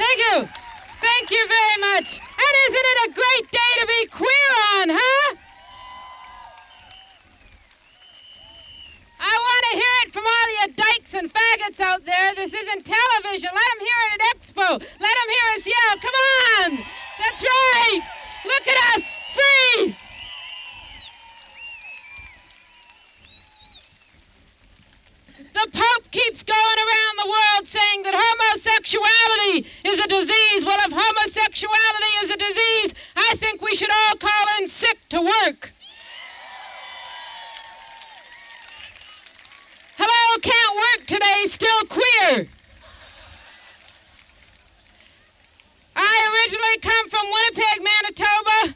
Thank you. Thank you very much. And isn't it a great day to be queer on, huh? I want to hear it from all you dykes and faggots out there. This isn't television. Let them hear it at Expo. Let them hear us yell. Come on. That's right. Look at us. Free. The Pope keeps going around the world saying that homosexuality is a disease. Well, if homosexuality is a disease, I think we should all call in sick to work. Hello, can't work today, still queer. I originally come from Winnipeg, Manitoba,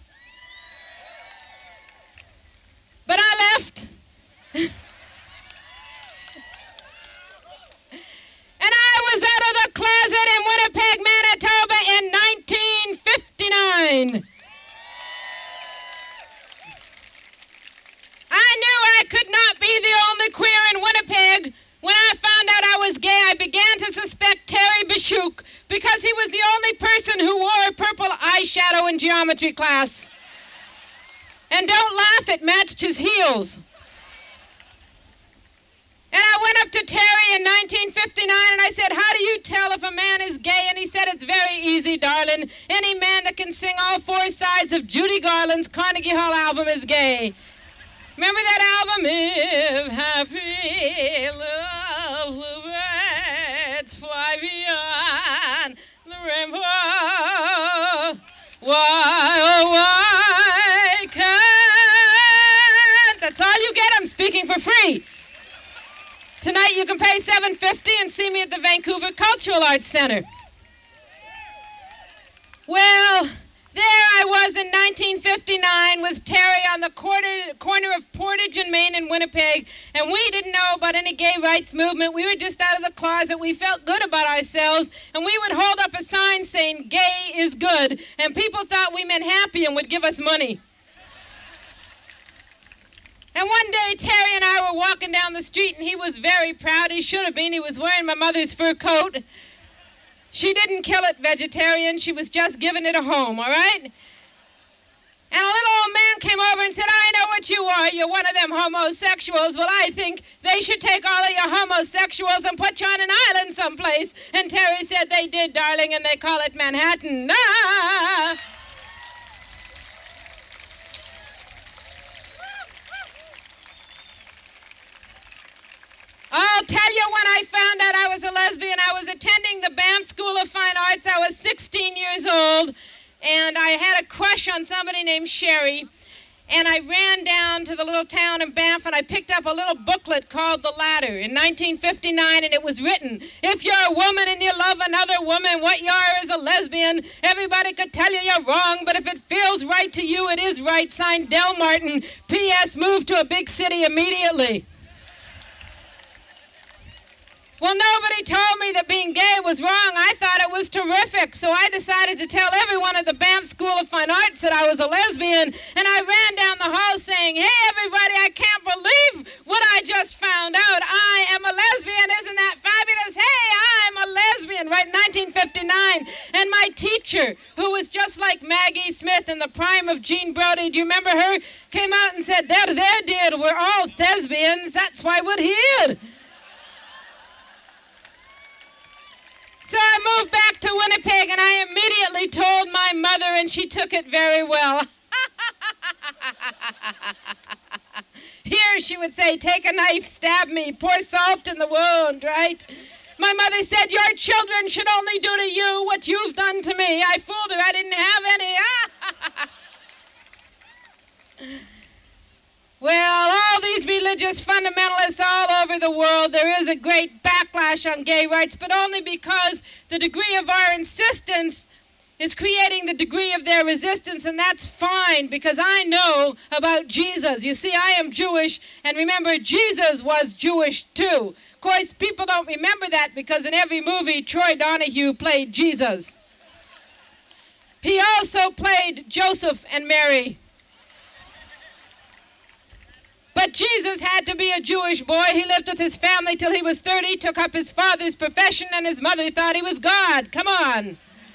but I left. And I was out of the closet in Winnipeg, Manitoba in 1959. I knew I could not be the only queer in Winnipeg. When I found out I was gay, I began to suspect Terry Bishuk because he was the only person who wore purple eyeshadow in geometry class. And don't laugh, it matched his heels. And I went up to Terry in 1959 and I said, how do you tell if a man is gay? And he said, it's very easy, darling. Any man that can sing all four sides of Judy Garland's Carnegie Hall album is gay. Remember that album? If happy lovely birds fly beyond the rainbow, why, oh, why can't? That's all you get. I'm speaking for free. Tonight you can pay $7.50 and see me at the Vancouver Cultural Arts Center. Well, there I was in 1959 with Terry on the corner of Portage and Main in Winnipeg, and we didn't know about any gay rights movement. We were just out of the closet. We felt good about ourselves, and we would hold up a sign saying, gay is good, and people thought we meant happy and would give us money. And one day, Terry and I were walking down the street, and he was very proud. He should have been. He was wearing my mother's fur coat. She didn't kill it vegetarian. She was just giving it a home, all right? And a little old man came over and said, I know what you are. You're one of them homosexuals. Well, I think they should take all of your homosexuals and put you on an island someplace. And Terry said, they did, darling, and they call it Manhattan. Ah! I'll tell you, when I found out I was a lesbian, I was attending the Banff School of Fine Arts. I was 16 years old, and I had a crush on somebody named Sherry. And I ran down to the little town in Banff, and I picked up a little booklet called The Ladder in 1959, and it was written, if you're a woman and you love another woman, what you are is a lesbian. Everybody could tell you you're wrong, but if it feels right to you, it is right. Signed, Del Martin. P.S. Moved to a big city immediately. Well, nobody told me that being gay was wrong. I thought it was terrific. So I decided to tell everyone at the Banff School of Fine Arts that I was a lesbian. And I ran down the hall saying, hey, everybody, I can't believe what I just found out. I am a lesbian. Isn't that fabulous? Hey, I'm a lesbian, right in 1959. And my teacher, who was just like Maggie Smith in the prime of Jean Brody, do you remember her? Came out and said, there, dear, we're all thespians. That's why we're here. So I moved back to Winnipeg, and I immediately told my mother, and she took it very well. Here, she would say, take a knife, stab me, pour salt in the wound, right? My mother said, your children should only do to you what you've done to me. I fooled her. I didn't have any. Well, all these religious fundamentalists all over the world, there is a great backlash on gay rights, but only because the degree of our insistence is creating the degree of their resistance, and that's fine, because I know about Jesus. You see, I am Jewish, and remember, Jesus was Jewish too. Of course, people don't remember that because in every movie, Troy Donahue played Jesus. He also played Joseph and Mary. But Jesus had to be a Jewish boy. He lived with his family till he was 30, took up his father's profession, and his mother thought he was God. Come on.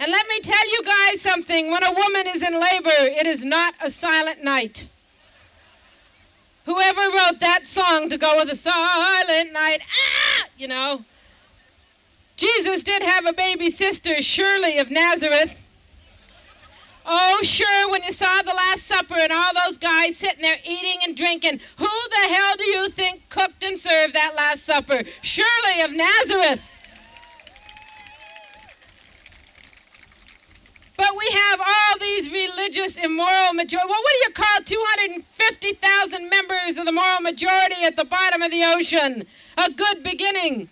And let me tell you guys something. When a woman is in labor, it is not a silent night. Whoever wrote that song to go with a silent night, you know. Jesus did have a baby sister, Shirley of Nazareth. Oh, sure, when you saw the Last Supper and all those guys sitting there eating and drinking, who the hell do you think cooked and served that Last Supper? Shirley of Nazareth. But we have all these religious immoral majority. Well, what do you call 250,000 members of the moral majority at the bottom of the ocean? A good beginning.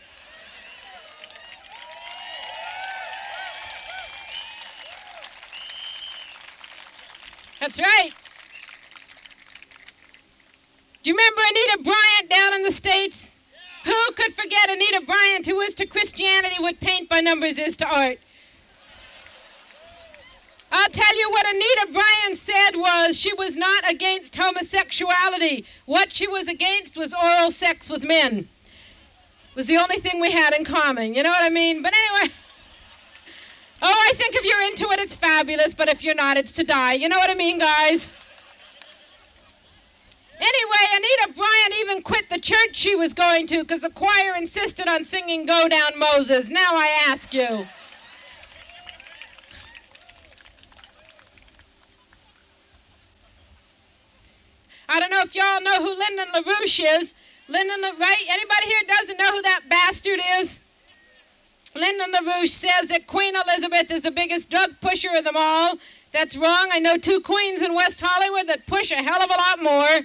That's right. Do you remember Anita Bryant down in the States? Who could forget Anita Bryant, who is to Christianity what paint by numbers is to art? I'll tell you what Anita Bryant said was she was not against homosexuality. What she was against was oral sex with men. It was the only thing we had in common, you know what I mean? But anyway, oh, I think if you're into it, it's fabulous, but if you're not, it's to die. You know what I mean, guys? Anyway, Anita Bryant even quit the church she was going to because the choir insisted on singing Go Down Moses. Now I ask you. I don't know if y'all know who Lyndon LaRouche is. Right? Anybody here doesn't know who that bastard is? Lyndon LaRouche says that Queen Elizabeth is the biggest drug pusher of them all. That's wrong. I know 2 queens in West Hollywood that push a hell of a lot more.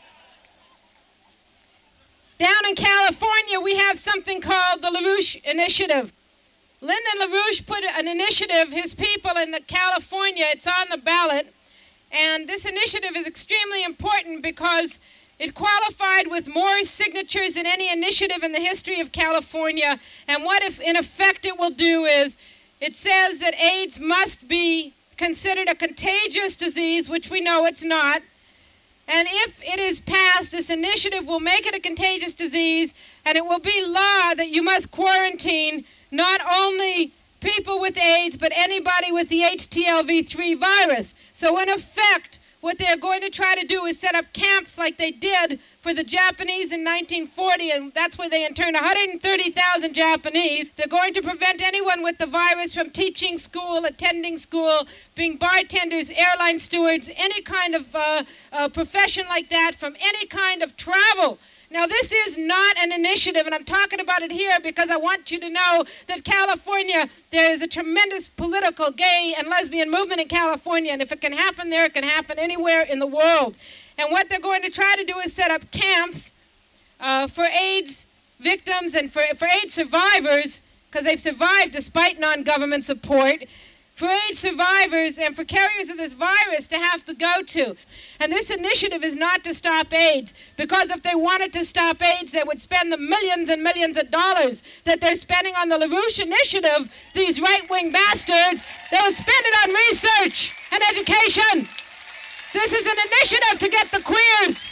Down in California, we have something called the LaRouche Initiative. Lyndon LaRouche put an initiative, his people in California, it's on the ballot. And this initiative is extremely important because it qualified with more signatures than any initiative in the history of California. And what, if in effect, it will do is it says that AIDS must be considered a contagious disease, which we know it's not. And if it is passed, this initiative will make it a contagious disease, and it will be law that you must quarantine not only people with AIDS, but anybody with the HTLV3 virus. So in effect, what they're going to try to do is set up camps like they did for the Japanese in 1940, and that's where they interned 130,000 Japanese. They're going to prevent anyone with the virus from teaching school, attending school, being bartenders, airline stewards, any kind of profession like that, from any kind of travel. Now, this is not an initiative, and I'm talking about it here because I want you to know that California, there is a tremendous political gay and lesbian movement in California, and if it can happen there, it can happen anywhere in the world. And what they're going to try to do is set up camps for AIDS victims and for AIDS survivors, because they've survived despite non-government support, for AIDS survivors and for carriers of this virus to have to go to. And this initiative is not to stop AIDS, because if they wanted to stop AIDS, they would spend the millions and millions of dollars that they're spending on the LaRouche Initiative, these right-wing bastards. They would spend it on research and education. This is an initiative to get the queers.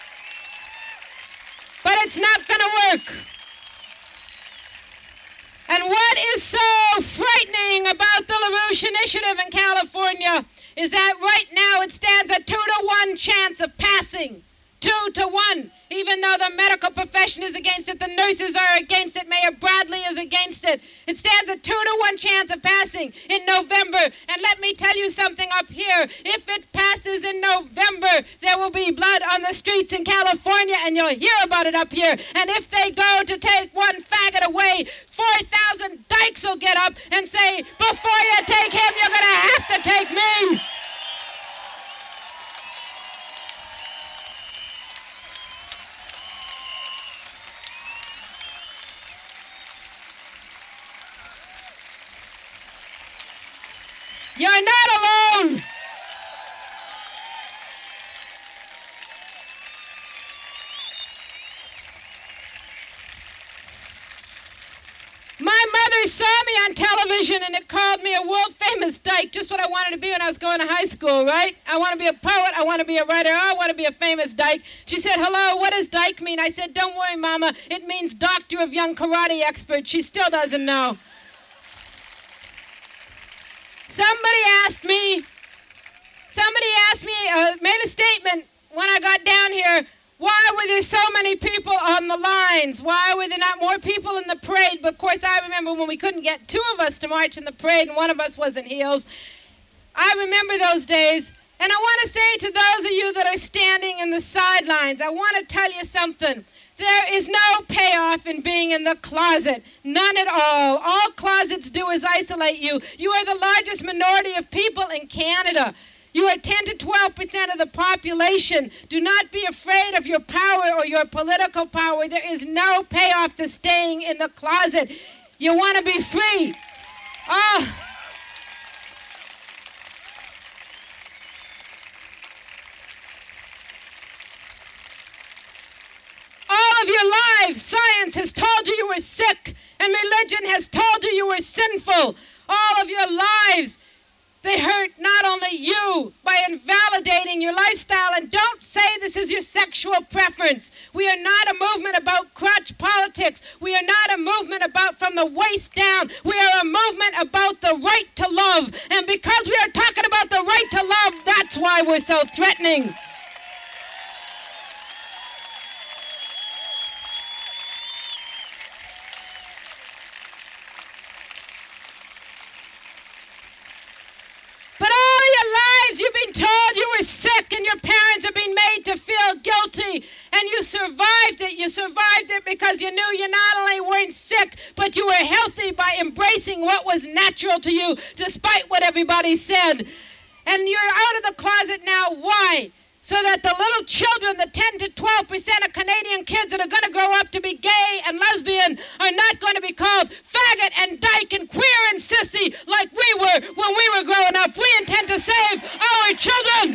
But it's not going to work. And what is so frightening about the LaRouche Initiative in California is that right now it stands a 2-to-1 chance of passing. 2-to-1. Even though the medical profession is against it, the nurses are against it, Mayor Bradley is against it. It stands a 2-to-1 chance of passing in November. And let me tell you something up here. If it passes in November, there will be blood on the streets in California, and you'll hear about it up here. And if they go to take one faggot away, 4,000 dykes will get up and say, before you take him, you're going to have to take me. You're not alone. My mother saw me on television and it called me a world-famous dyke, just what I wanted to be when I was going to high school, right? I want to be a poet, I want to be a writer, I want to be a famous dyke. She said, hello, what does dyke mean? I said, don't worry, Mama, it means doctor of young karate expert. She still doesn't know. Somebody asked me, made a statement when I got down here, why were there so many people on the lines? Why were there not more people in the parade? But of course, I remember when we couldn't get two of us to march in the parade and one of us was in heels. I remember those days. And I want to say to those of you that are standing in the sidelines, I want to tell you something. There is no payoff in being in the closet. None at all. All closets do is isolate you. You are the largest minority of people in Canada. You are 10 to 12% of the population. Do not be afraid of your power or your political power. There is no payoff to staying in the closet. You want to be free. Oh. All of your lives, science has told you you were sick, and religion has told you you were sinful. All of your lives, they hurt not only you by invalidating your lifestyle, and don't say this is your sexual preference. We are not a movement about crotch politics. We are not a movement about from the waist down. We are a movement about the right to love. And because we are talking about the right to love, that's why we're so threatening. You've been told you were sick and your parents have been made to feel guilty, and you survived it. You survived it because you knew you not only weren't sick, but you were healthy by embracing what was natural to you, despite what everybody said. And you're out of the closet now. Why? So that the little children, the 10 to 12% of Canadian kids that are going to grow up to be gay and lesbian are not going to be called faggot and dyke and queer and sissy like we were when we were growing up. We intend to save our children.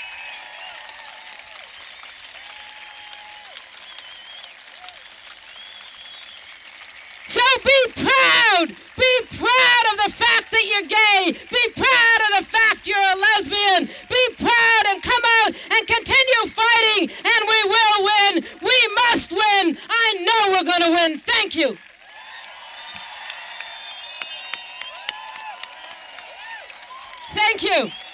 So be proud. Be proud of the fact that you're gay. Be proud of the fact you're a lesbian. Be proud and come out and continue fighting, and we will win. We must win. I know we're going to win. Thank you. Thank you.